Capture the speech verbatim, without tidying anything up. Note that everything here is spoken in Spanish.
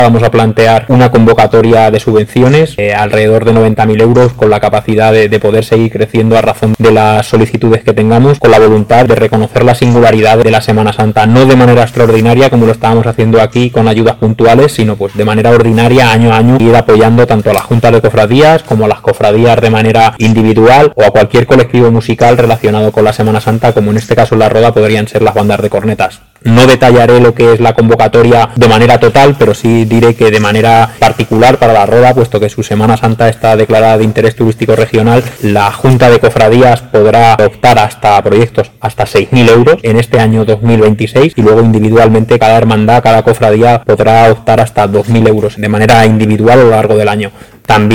Vamos a plantear una convocatoria de subvenciones eh, alrededor de noventa mil euros, con la capacidad de, de poder seguir creciendo a razón de las solicitudes que tengamos, con la voluntad de reconocer la singularidad de la Semana Santa, no de manera extraordinaria como lo estábamos haciendo aquí con ayudas puntuales, sino pues de manera ordinaria, año a año, ir apoyando tanto a las juntas de cofradías como a las cofradías de manera individual, o a cualquier colectivo musical relacionado con la Semana Santa, como en este caso en la Roda podrían ser las bandas de cornetas. No detallaré lo que es la convocatoria de manera total, pero sí diré que de manera particular para la Roda, puesto que su Semana Santa está declarada de interés turístico regional, la Junta de Cofradías podrá optar hasta proyectos hasta seis mil euros en este año dos mil veintiséis, y luego individualmente cada hermandad, cada cofradía podrá optar hasta dos mil euros de manera individual a lo largo del año. También